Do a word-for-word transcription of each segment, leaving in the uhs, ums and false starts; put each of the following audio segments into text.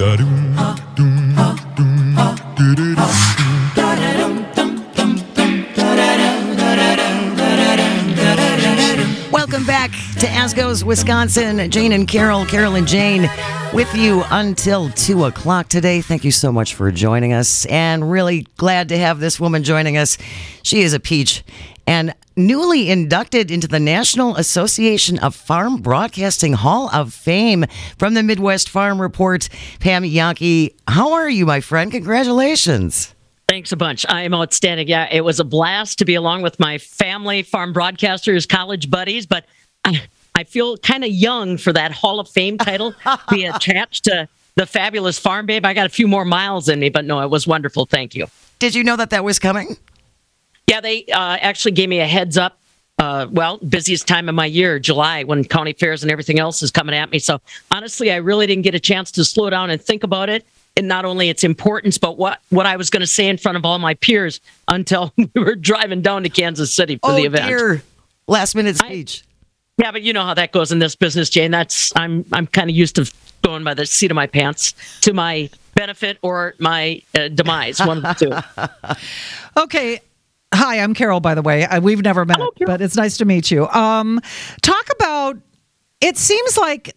Welcome back to Asco's Wisconsin. Jane and Carol, Carol and Jane with you until two o'clock today. Thank you so much for joining us, and really glad to have this woman joining us. She is a peach and newly inducted into the National Association of Farm Broadcasting Hall of Fame from the Midwest Farm Report. Pam Jahnke, how are you, my friend? Congratulations. Thanks a bunch. I am outstanding. Yeah, it was a blast to be along with my family, farm broadcasters, college buddies, but I, I feel kind of young for that Hall of Fame title, be attached to the fabulous Farm Babe. I got a few more miles in me, but no, it was wonderful. Thank you. Did you know that that was coming? Yeah, they uh, actually gave me a heads up. Uh, well, busiest time of my year, July, when county fairs and everything else is coming at me. So honestly, I really didn't get a chance to slow down and think about it. And not only its importance, but what, what I was going to say in front of all my peers until we were driving down to Kansas City for oh, the event. Dear. Last minute speech. I, yeah, but you know how that goes in this business, Jane. That's I'm I'm kind of used to going by the seat of my pants, to my benefit or my uh, demise. One of the two. Okay. Hi, I'm Carol, by the way. I, we've never met, Hello, but it's nice to meet you. Um, talk about, it seems like...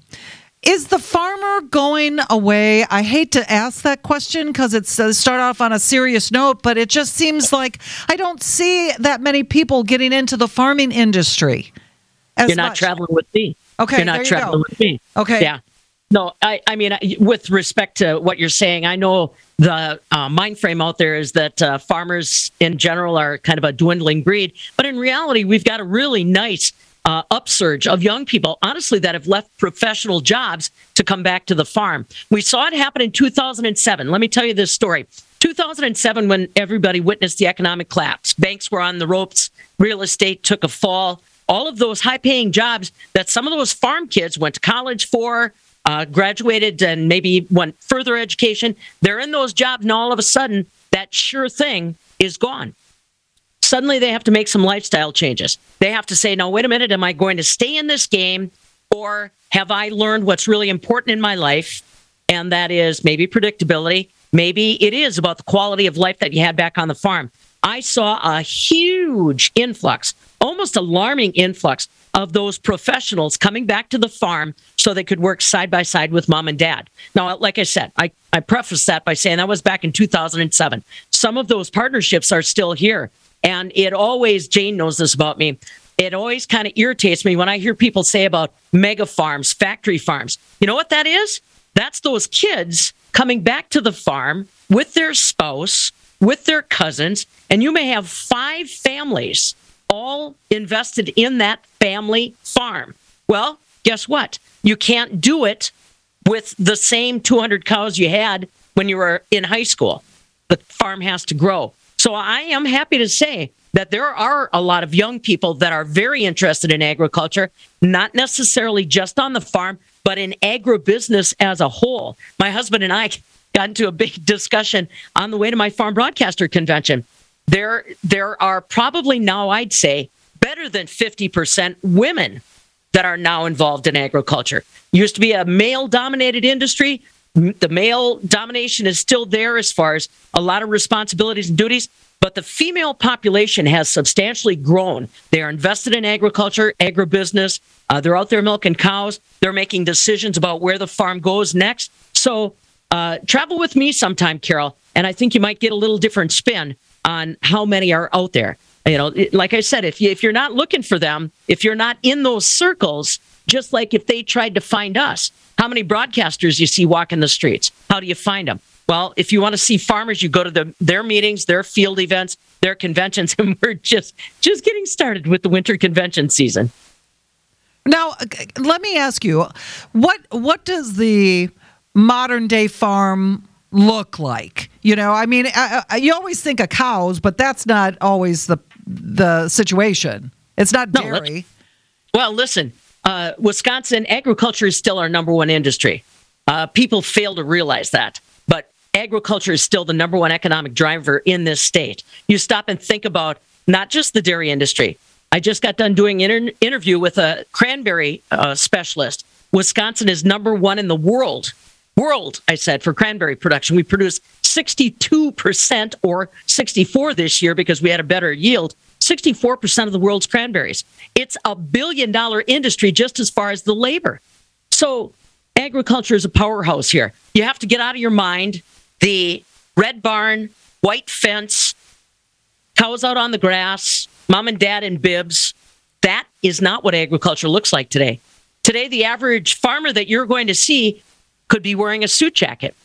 Is the farmer going away? I hate to ask that question because it's uh, start off on a serious note, but it just seems like I don't see that many people getting into the farming industry. As You're not much. traveling with me. Okay, You're not there traveling you go. with me. Okay. Yeah. No, I, I mean, with respect to what you're saying, I know the uh, mind frame out there is that uh, farmers in general are kind of a dwindling breed, but in reality, we've got a really nice Uh, upsurge of young people, honestly, that have left professional jobs to come back to the farm. We saw it happen in two thousand seven. Let me tell you this story. two thousand seven, when everybody witnessed the economic collapse, banks were on the ropes, real estate took a fall, all of those high-paying jobs that some of those farm kids went to college for, uh, graduated and maybe went further education, they're in those jobs, and all of a sudden, that sure thing is gone. Suddenly they have to make some lifestyle changes. They have to say, no, wait a minute, am I going to stay in this game, or have I learned what's really important in my life? And that is maybe predictability. Maybe it is about the quality of life that you had back on the farm. I saw a huge influx, almost alarming influx of those professionals coming back to the farm so they could work side by side with mom and dad. Now, like I said, I, I preface that by saying that was back in two thousand seven. Some of those partnerships are still here. And it always, Jane knows this about me, it always kind of irritates me when I hear people say about mega farms, factory farms. You know what that is? That's those kids coming back to the farm with their spouse, with their cousins, and you may have five families all invested in that family farm. Well, guess what? You can't do it with the same two hundred cows you had when you were in high school. The farm has to grow. So I am happy to say that there are a lot of young people that are very interested in agriculture, not necessarily just on the farm, but in agribusiness as a whole. My husband and I got into a big discussion on the way to my farm broadcaster convention. There, there are probably now, I'd say, better than fifty percent women that are now involved in agriculture. Used to be a male-dominated industry. The male domination is still there as far as a lot of responsibilities and duties, but the female population has substantially grown. They are invested in agriculture, agribusiness. Uh, they're out there milking cows. They're making decisions about where the farm goes next. So uh, travel with me sometime, Carol, and I think you might get a little different spin on how many are out there. You know, it, like I said, if you, if you're not looking for them, if you're not in those circles, just like if they tried to find us, how many broadcasters you see walking the streets? How do you find them? Well, if you want to see farmers, you go to the, their meetings, their field events, their conventions, and we're just just getting started with the winter convention season. Now, let me ask you, what what does the modern day farm look like? You know, I mean, I, I, you always think of cows, but that's not always the the situation. It's not dairy. No, well, listen. Uh, Wisconsin agriculture is still our number one industry. Uh, people fail to realize that, but agriculture is still the number one economic driver in this state. You stop and think about not just the dairy industry. I just got done doing an inter- interview with a cranberry uh, specialist. Wisconsin is number one in the world World, I said, for cranberry production. We produce sixty-two percent or sixty-four this year because we had a better yield. sixty-four percent of the world's cranberries. It's a billion dollar industry just as far as the labor. So agriculture is a powerhouse here. You have to get out of your mind the red barn, white fence, cows out on the grass, mom and dad in bibs. That is not what agriculture looks like today. Today, the average farmer that you're going to see could be wearing a suit jacket.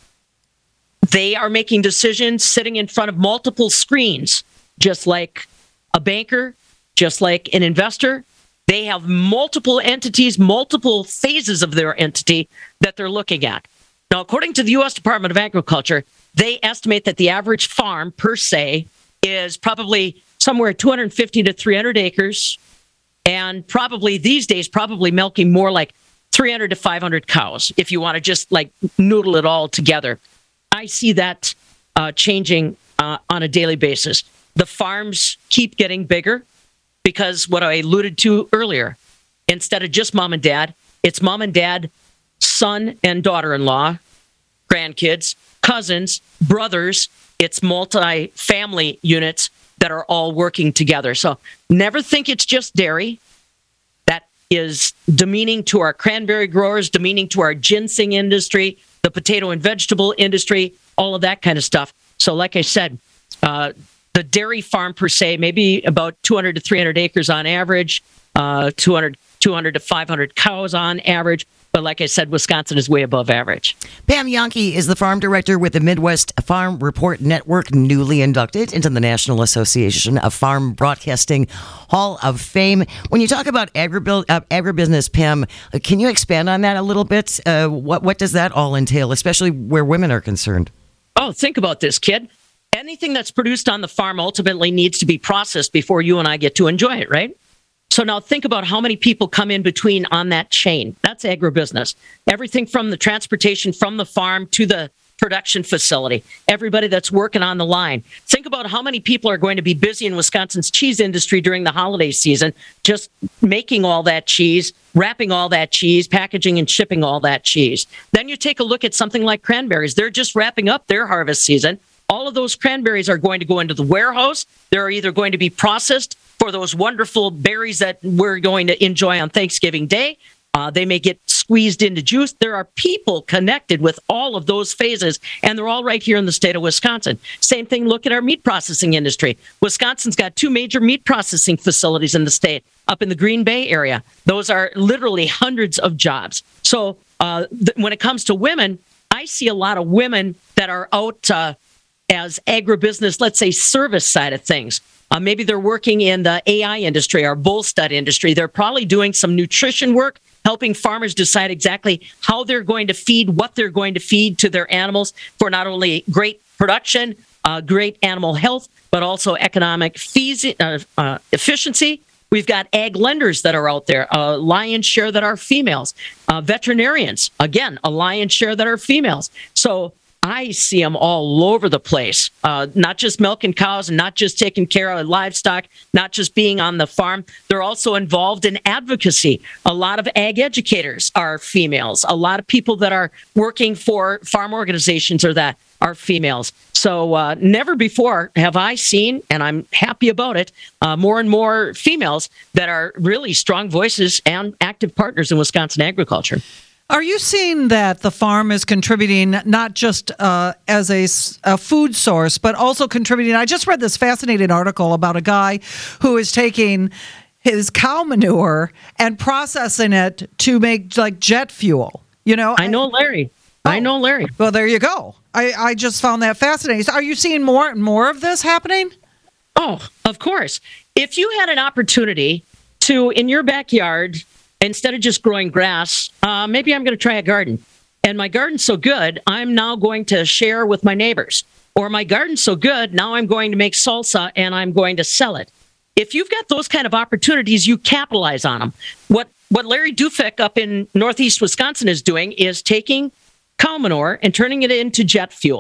They are making decisions sitting in front of multiple screens, just like a banker, just like an investor. They have multiple entities, multiple phases of their entity that they're looking at. Now, according to the U S Department of Agriculture, they estimate that the average farm per se is probably somewhere two hundred fifty to three hundred acres, and probably these days, probably milking more like three hundred to five hundred cows, if you want to just like noodle it all together. I see that uh, changing uh, on a daily basis. The farms keep getting bigger because what I alluded to earlier, instead of just mom and dad, it's mom and dad, son and daughter-in-law, grandkids, cousins, brothers. It's multi-family units that are all working together. So never think it's just dairy. That is demeaning to our cranberry growers, demeaning to our ginseng industry, the potato and vegetable industry, all of that kind of stuff. So like I said, uh, the dairy farm per se, maybe about two hundred to three hundred acres on average, uh, two hundred, two hundred to five hundred cows on average. But like I said, Wisconsin is way above average. Pam Jahnke is the farm director with the Midwest Farm Report Network, newly inducted into the National Association of Farm Broadcasting Hall of Fame. When you talk about agribil- uh, agribusiness, Pam, uh, can you expand on that a little bit? Uh, what, what does that all entail, especially where women are concerned? Oh, think about this, kid. Anything that's produced on the farm ultimately needs to be processed before you and I get to enjoy it, right? So now think about how many people come in between on that chain. That's agribusiness. Everything from the transportation from the farm to the production facility, everybody that's working on the line. Think about how many people are going to be busy in Wisconsin's cheese industry during the holiday season, just making all that cheese, wrapping all that cheese, packaging and shipping all that cheese. Then you take a look at something like cranberries. They're just wrapping up their harvest season. All of those cranberries are going to go into the warehouse. They're either going to be processed for those wonderful berries that we're going to enjoy on Thanksgiving Day. Uh, they may get squeezed into juice. There are people connected with all of those phases, and they're all right here in the state of Wisconsin. Same thing, look at our meat processing industry. Wisconsin's got two major meat processing facilities in the state up in the Green Bay area. Those are literally hundreds of jobs. So uh, th- when it comes to women, I see a lot of women that are out uh, as agribusiness, let's say service side of things. Uh, maybe they're working in the A I industry or bull stud industry. They're probably doing some nutrition work, helping farmers decide exactly how they're going to feed, what they're going to feed to their animals for not only great production, uh, great animal health, but also economic fees, uh, uh, efficiency. We've got ag lenders that are out there, a lion's share that are females. Uh, veterinarians, again, a lion's share that are females. So I see them all over the place, uh, not just milking cows and not just taking care of livestock, not just being on the farm. They're also involved in advocacy. A lot of ag educators are females. A lot of people that are working for farm organizations are that are females. So uh, never before have I seen, and I'm happy about it, uh, more and more females that are really strong voices and active partners in Wisconsin agriculture. Are you seeing that the farm is contributing not just uh, as a, a food source, but also contributing? I just read this fascinating article about a guy who is taking his cow manure and processing it to make like jet fuel. You know, I know Larry. Oh. I know Larry. Well, there you go. I, I just found that fascinating. So are you seeing more and more of this happening? Oh, of course. If you had an opportunity to, in your backyard, instead of just growing grass, uh, maybe I'm going to try a garden. And my garden's so good, I'm now going to share with my neighbors. Or my garden's so good, now I'm going to make salsa and I'm going to sell it. If you've got those kind of opportunities, you capitalize on them. What what Larry Dufek up in northeast Wisconsin is doing is taking cow manure and turning it into jet fuel.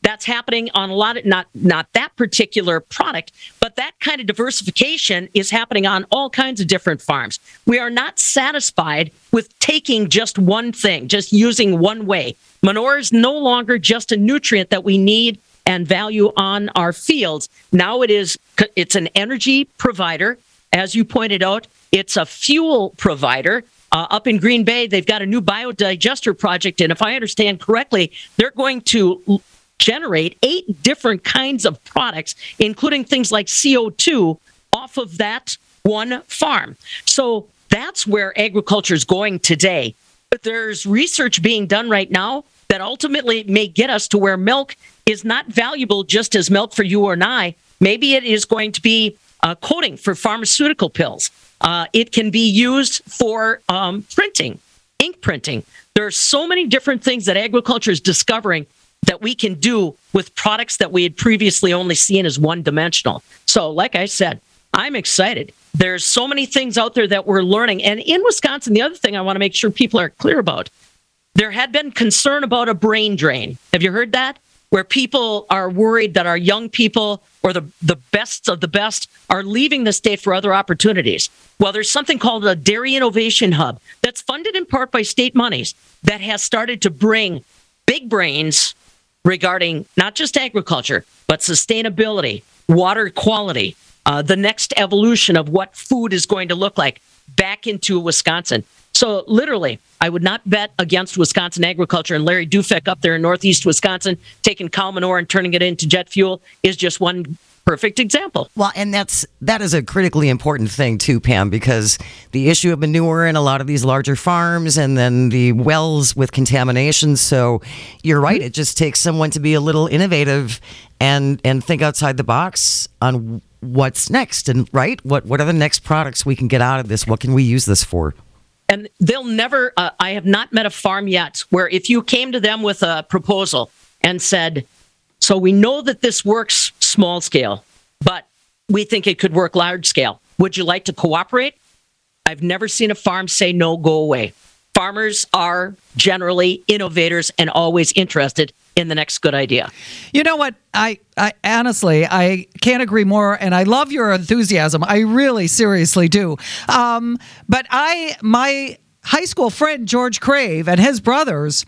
That's happening on a lot of, not, not that particular product, but that kind of diversification is happening on all kinds of different farms. We are not satisfied with taking just one thing, just using one way. Manure is no longer just a nutrient that we need and value on our fields. Now it is, it's an energy provider. As you pointed out, it's a fuel provider. Uh, up in Green Bay, they've got a new biodigester project, and if I understand correctly, they're going to generate eight different kinds of products, including things like C O two, off of that one farm. So that's where agriculture is going today. But there's research being done right now that ultimately may get us to where milk is not valuable just as milk for you or I. Maybe it is going to be a coating for pharmaceutical pills. Uh, it can be used for um, printing, ink printing. There are so many different things that agriculture is discovering that we can do with products that we had previously only seen as one-dimensional. So, like I said, I'm excited. There's so many things out there that we're learning. And in Wisconsin, the other thing I want to make sure people are clear about, there had been concern about a brain drain. Have you heard that? Where people are worried that our young people or the, the best of the best are leaving the state for other opportunities. Well, there's something called a Dairy Innovation Hub that's funded in part by state monies that has started to bring big brains regarding not just agriculture, but sustainability, water quality, uh, the next evolution of what food is going to look like back into Wisconsin. So literally, I would not bet against Wisconsin agriculture, and Larry Dufek up there in northeast Wisconsin taking cow manure and turning it into jet fuel is just one perfect example. Well, and that's that is a critically important thing too, Pam, because the issue of manure in a lot of these larger farms and then the wells with contamination. So you're right. It just takes someone to be a little innovative and and think outside the box on what's next. And right, what what are the next products we can get out of this? What can we use this for? And they'll never, uh, I have not met a farm yet where if you came to them with a proposal and said, so we know that this works small scale, but we think it could work large scale. Would you like to cooperate? I've never seen a farm say, no, go away. Farmers are generally innovators and always interested in the next good idea. You know what? I, I honestly, I can't agree more, and I love your enthusiasm. I really seriously do. Um, but I, my high school friend, George Crave, and his brothers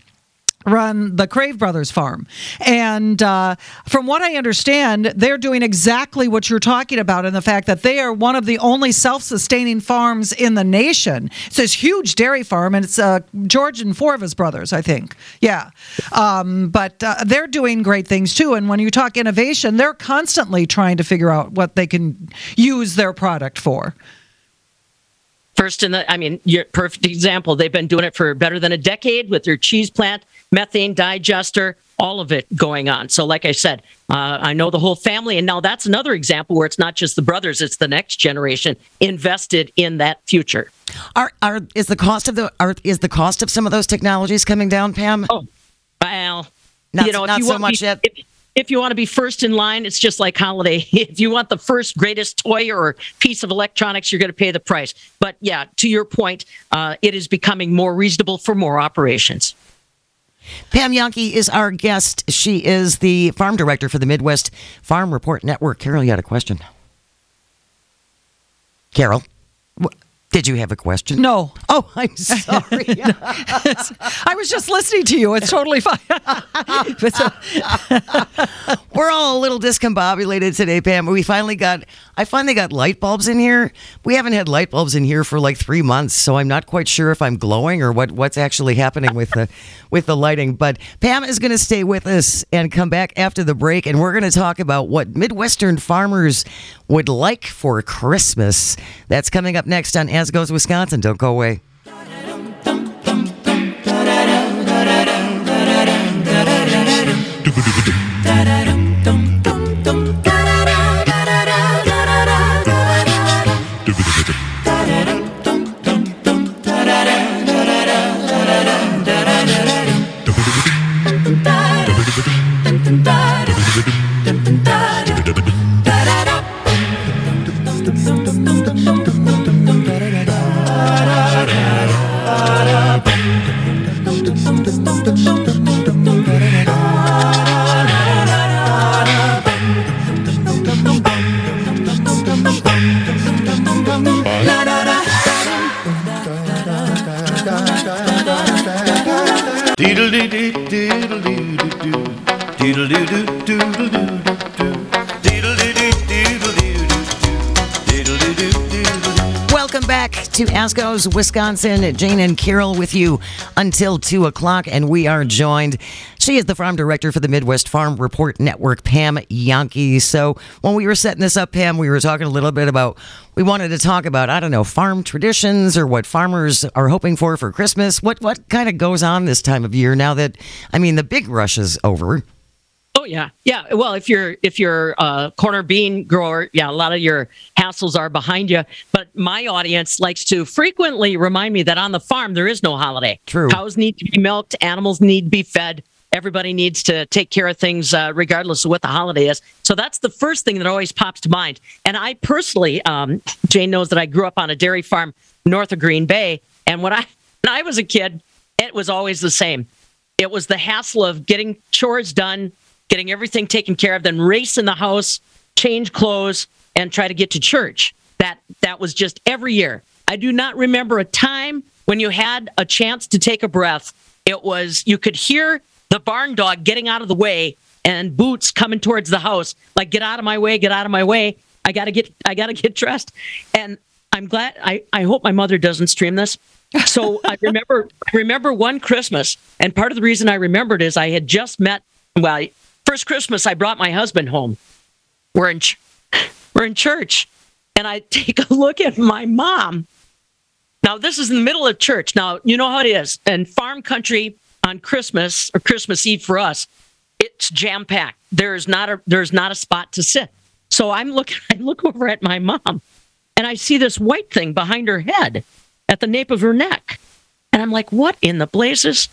run the Crave Brothers farm. And uh, from what I understand, they're doing exactly what you're talking about in the fact that they are one of the only self-sustaining farms in the nation. It's this huge dairy farm, and it's uh, George and four of his brothers, I think. Yeah. Um, but uh, they're doing great things, too. And when you talk innovation, they're constantly trying to figure out what they can use their product for. First in the, I mean, your perfect example. They've been doing it for better than a decade with their cheese plant, methane digester, all of it going on. So like I said, uh, I know the whole family. And now that's another example where it's not just the brothers, it's the next generation invested in that future. Are are is the cost of the are, is the cost of some of those technologies coming down, Pam? Oh, well, not, you know, not if you so want much be, yet. If, If you want to be first in line, it's just like holiday. If you want the first greatest toy or piece of electronics, you're going to pay the price. But yeah, to your point, uh, it is becoming more reasonable for more operations. Pam Jahnke is our guest. She is the farm director for the Midwest Farm Report Network. Carol, you had a question. Carol? Did you have a question? No. Oh, I'm sorry. I was just listening to you. It's totally fine. We're all a little discombobulated today, Pam. We finally got, I finally got light bulbs in here. We haven't had light bulbs in here for like three months, so I'm not quite sure if I'm glowing or what, what's actually happening with the with the lighting. But Pam is going to stay with us and come back after the break, and we're going to talk about what Midwestern farmers would like for Christmas. That's coming up next on As Goes Wisconsin. Don't go away. Welcome back to Asco's Wisconsin. Jane and Carol with you until two o'clock, and we are joined. She is the farm director for the Midwest Farm Report Network, Pam Jahnke. So when we were setting this up, Pam, we were talking a little bit about, we wanted to talk about, I don't know, farm traditions or what farmers are hoping for for Christmas. What, what kind of goes on this time of year now that, I mean, the big rush is over? Oh yeah, yeah. Well, if you're if you're a corner bean grower, yeah, a lot of your hassles are behind you. But my audience likes to frequently remind me that on the farm there is no holiday. True. Cows need to be milked, animals need to be fed. Everybody needs to take care of things uh, regardless of what the holiday is. So that's the first thing that always pops to mind. And I personally, um, Jane knows that I grew up on a dairy farm north of Green Bay, and when I when I was a kid, it was always the same. It was the hassle of getting chores done, getting everything taken care of, then race in the house, change clothes, and try to get to church. That that was just every year. I do not remember a time when you had a chance to take a breath. It was, you could hear the barn dog getting out of the way and boots coming towards the house, like, get out of my way, get out of my way. I gotta get I gotta get dressed. And I'm glad, I, I hope my mother doesn't stream this. So I remember I remember one Christmas, and part of the reason I remembered is I had just met, well, first Christmas, I brought my husband home. We're in, ch- we're in church, and I take a look at my mom. Now, this is in the middle of church. Now, you know how it is. And farm country on Christmas, or Christmas Eve for us, it's jam-packed. There's not a there's not a spot to sit. So I'm looking. I look over at my mom, and I see this white thing behind her head at the nape of her neck. And I'm like, what in the blazes?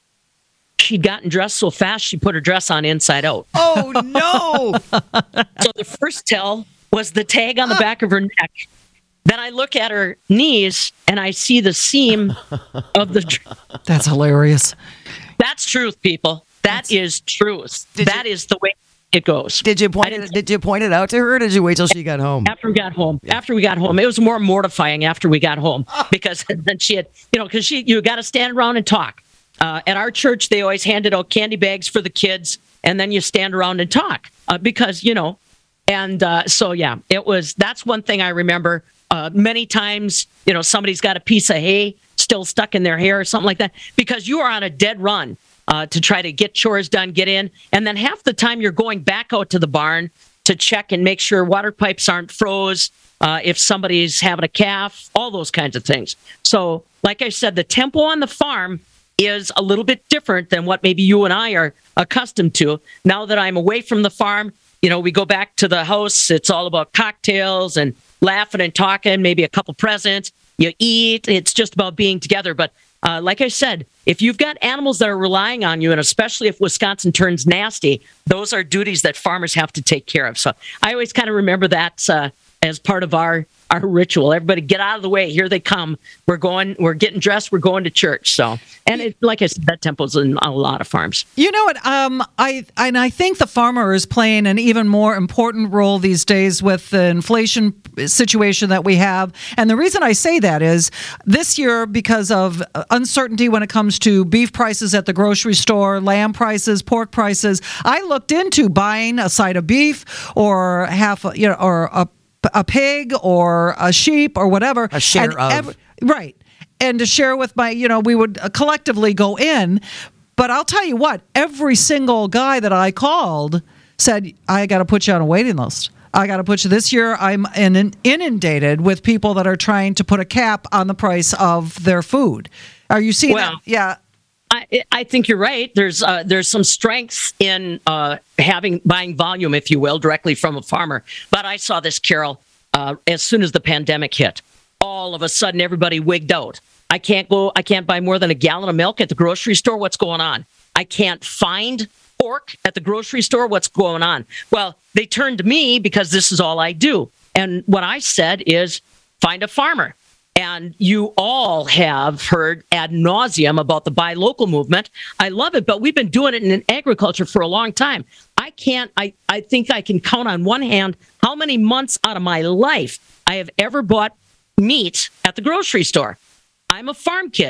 She'd gotten dressed so fast, she put her dress on inside out. Oh, no. So the first tell was the tag on the back of her neck. Then I look at her knees, and I see the seam of the... Dr- That's hilarious. That's truth, people. That That's, is truth. That you, is the way it goes. Did you point it, Did you point it out to her, or did you wait till she got home? After we got home. Yeah. After we got home. It was more mortifying after we got home, because then she had, you know, because she you got to stand around and talk. Uh, at our church, they always handed out candy bags for the kids, and then you stand around and talk uh, because, you know, and uh, so, yeah, it was, that's one thing I remember. Uh, many times, you know, somebody's got a piece of hay still stuck in their hair or something like that, because you are on a dead run uh, to try to get chores done, get in. And then half the time you're going back out to the barn to check and make sure water pipes aren't froze, uh, if somebody's having a calf, all those kinds of things. So, like I said, the tempo on the farm is a little bit different than what maybe you and I are accustomed to. Now that I'm away from the farm, you know, we go back to the house. It's all about cocktails and laughing and talking, maybe a couple presents. You eat. It's just about being together. But uh, like I said, if you've got animals that are relying on you, and especially if Wisconsin turns nasty, those are duties that farmers have to take care of. So I always kind of remember that uh, as part of our our ritual. Everybody get out of the way. Here they come. We're going, we're getting dressed. We're going to church. So, and it, like I said, that tempo's in a lot of farms. You know what? Um, I, and I think the farmer is playing an even more important role these days with the inflation situation that we have. And the reason I say that is this year, because of uncertainty when it comes to beef prices at the grocery store, lamb prices, pork prices, I looked into buying a side of beef or half, you know, or a a pig or a sheep or whatever. A share and of. Every, right. And to share with my, you know, we would collectively go in. But I'll tell you what, every single guy that I called said, I got to put you on a waiting list. I got to put you this year. I'm in, inundated with people that are trying to put a cap on the price of their food. Are you seeing well, that? Yeah. I, I think you're right. There's uh, there's some strength in uh, having buying volume, if you will, directly from a farmer. But I saw this, Carol, uh, as soon as the pandemic hit. All of a sudden, everybody wigged out. I can't go. I can't buy more than a gallon of milk at the grocery store. What's going on? I can't find pork at the grocery store. What's going on? Well, they turned to me because this is all I do. And what I said is, find a farmer. And you all have heard ad nauseum about the buy local movement. I love it, but we've been doing it in agriculture for a long time. I can't, I, I think I can count on one hand how many months out of my life I have ever bought meat at the grocery store. I'm a farm kid.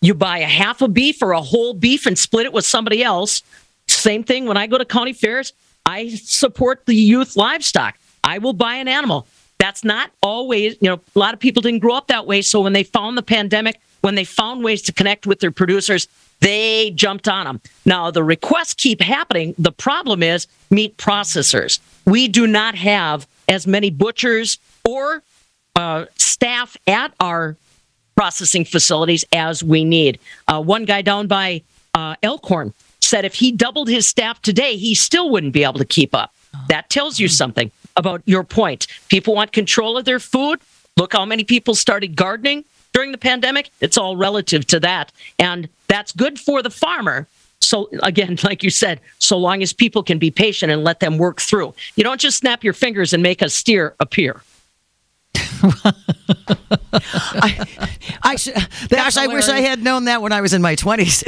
you buy a half a beef or a whole beef and split it with somebody else. Same thing when I go to county fairs. I support the youth livestock. I will buy an animal. That's not always, you know, a lot of people didn't grow up that way. So when they found the pandemic, when they found ways to connect with their producers, they jumped on them. Now, the requests keep happening. The problem is meat processors. We do not have as many butchers or uh, staff at our processing facilities as we need. Uh, one guy down by uh, Elkhorn said if he doubled his staff today, he still wouldn't be able to keep up. That tells you something about your point. People want control of their food. Look how many people started gardening during the pandemic. It's all relative to that. And that's good for the farmer. So again, like you said, so long as people can be patient and let them work through. You don't just snap your fingers and make a steer appear. I, I should, gosh, I wish I had known that when I was in my twenties.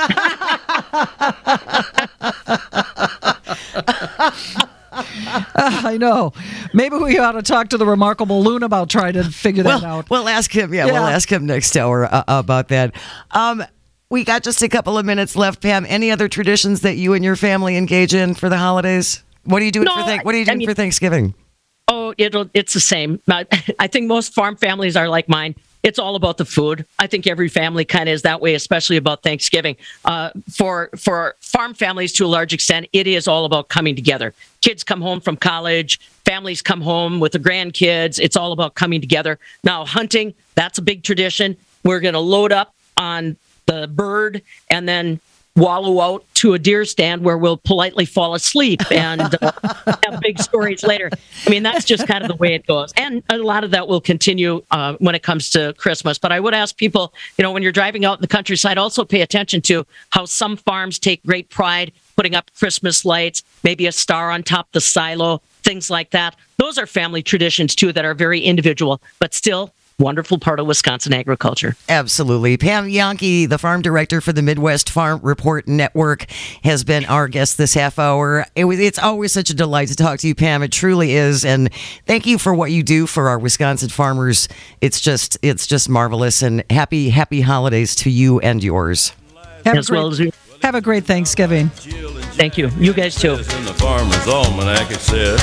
Uh, I know. Maybe we ought to talk to the remarkable Loon about trying to figure that well, out. We'll ask him. Yeah, Yeah. we'll ask him next hour uh, about that. Um, we got just a couple of minutes left, Pam. Any other traditions that you and your family engage in for the holidays? What are you doing No, for th- What are you doing I mean, for Thanksgiving? Oh, it'll it's the same. I, I think most farm families are like mine. It's all about the food. I think every family kind of is that way, especially about Thanksgiving. Uh, for for farm families, to a large extent, it is all about coming together. Kids come home from college, families come home with the grandkids. It's all about coming together. Now, hunting, that's a big tradition. We're going to load up on the bird and then wallow out to a deer stand where we'll politely fall asleep and uh, have big stories later. I mean, that's just kind of the way it goes. And a lot of that will continue uh, when it comes to Christmas. But I would ask people, you know, when you're driving out in the countryside, also pay attention to how some farms take great pride putting up Christmas lights, maybe a star on top of the silo, things like that. Those are family traditions, too, that are very individual, but still wonderful part of Wisconsin agriculture. Absolutely. Pam Jahnke, the farm director for the Midwest Farm Report Network, has been our guest this half hour. It was, it's always such a delight to talk to you, Pam. It truly is. And thank you for what you do for our Wisconsin farmers. It's just it's just marvelous. And happy, happy holidays to you and yours. Have, As a great, well as you. have a great Thanksgiving. Thank you. You guys, too. In the Farmer's Almanac it says,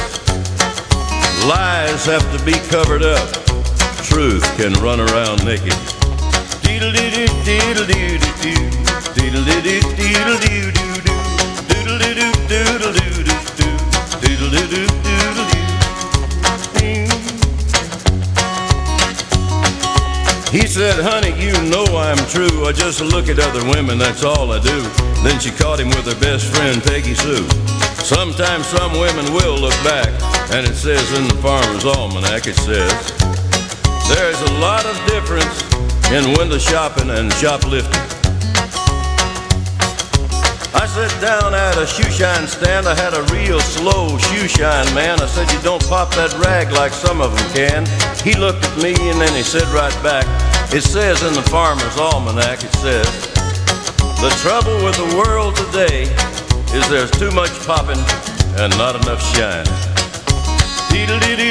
lies have to be covered up. Truth can run around naked. He said, honey, you know I'm true. I just look at other women, that's all I do. Then she caught him with her best friend, Peggy Sue. Sometimes some women will look back, and it says in the Farmer's Almanac, it says, there's a lot of difference in window shopping and shoplifting. I sat down at a shoe shine stand. I had a real slow shoe shine man. I said, you don't pop that rag like some of them can. He looked at me and then he said right back, it says in the Farmer's Almanac, it says, the trouble with the world today is there's too much popping and not enough shine.